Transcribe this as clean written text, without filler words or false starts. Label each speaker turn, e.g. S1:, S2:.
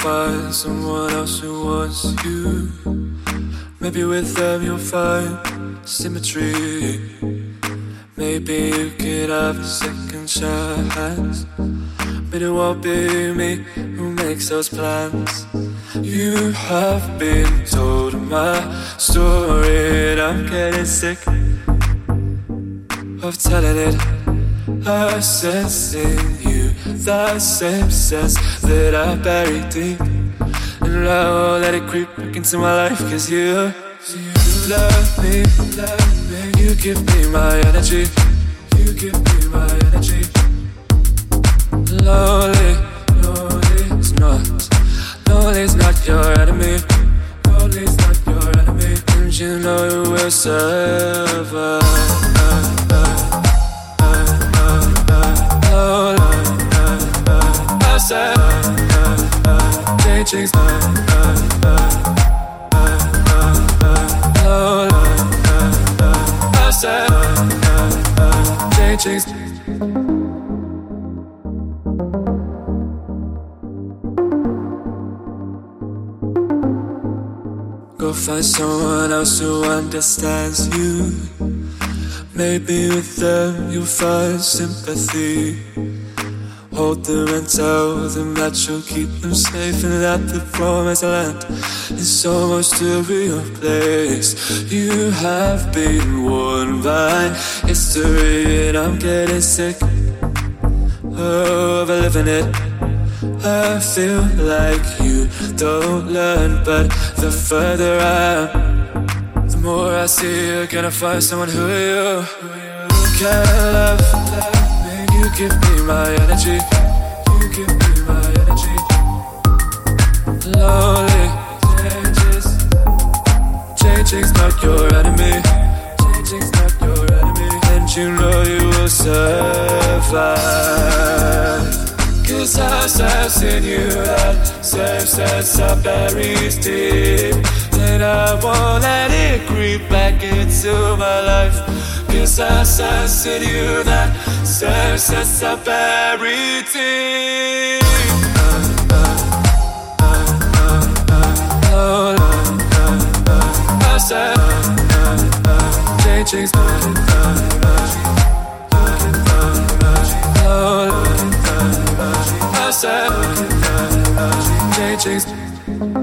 S1: find someone else who wants you. Maybe with them you'll find symmetry. Maybe you could have a second chance, but it won't be me who makes those plans. You have been told my story, and I'm getting sick of telling it. I sense in you the same sense that I buried deep, and I won't let it creep back into my life. Cause you love me, you give me my energy, you give me my energy. Lonely, lonely's not your enemy, lonely's not your enemy. And you know you will survive. Changing go find someone else who understands you. Maybe with them you'll find sympathy. Hold them and tell them that you'll keep them safe, and that the promised land is almost to be your place. You have been warned by history, and I'm getting sick of living it. I feel like you don't learn, but the further I am, the more I see you're gonna find someone who you can love. You give me my energy, you give me my energy. Lonely changing's not your enemy, changing's not your enemy. And you know you will survive. Cause I sense in you that same sense I buried deep, and I won't let it creep back into my life. Cause I sense in you that same sense I buried deep. I said, changing's I said, changing's